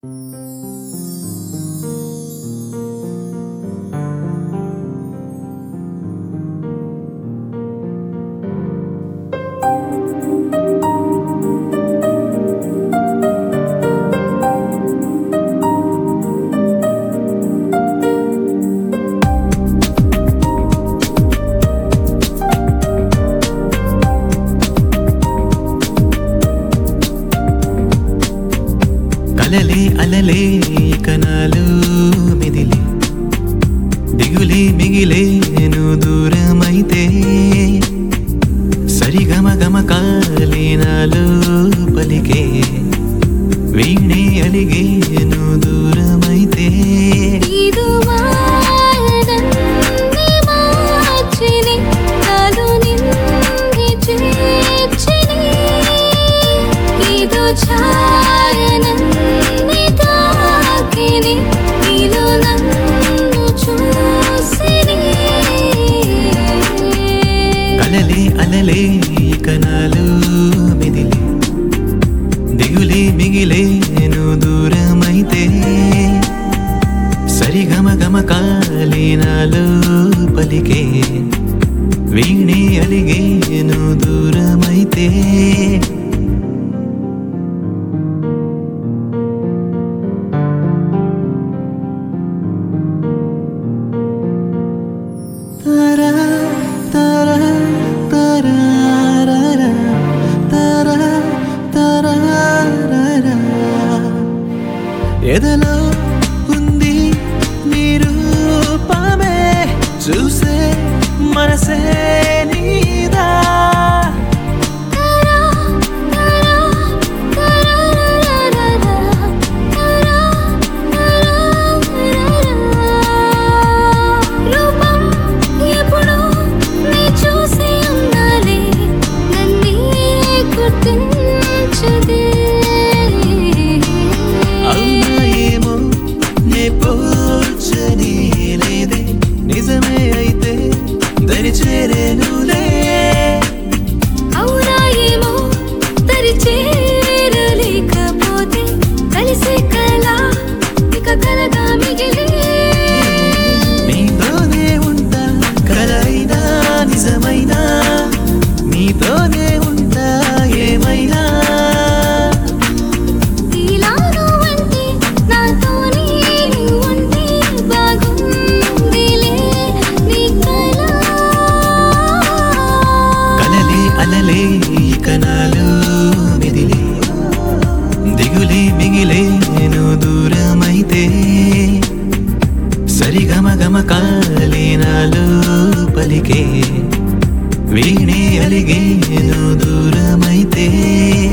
అలలే అలలే కనాలు మిదిలే దిగులే మిగిలే నువ్వు దూరమైతే సరిగమ గమ కాలినాలు పలికే వీణే అలిగే నువ్వు దూరమైతే అలలే అలలే కనాలు మిదిలే దిగులే మిగిలే నువ్వు దూరమైతే సరిగమ గమ కాలినాలు పలికే వీణే అలిగే నువ్వు దూరమైతే ఎదలో ఉంది నీ రూపమే చూసే మనసే నీదా నిజమే అయితే దరి చేరేనులే అవునా ఏమో దరి చేరలేకపోతే కలిసే కలా ఇక కలగా మిగిలే నీతోనే ఉంటా కలైనా నిజమైనా నీతోనే ఉంటా ఏమైనా అలలే కనాలు మిదిలే దిగులే మిగిలే నువ్వు దూరమైతే సరిగమ గమ కాలినాలు పలికే వీణే అలిగే నువ్వు దూరమైతే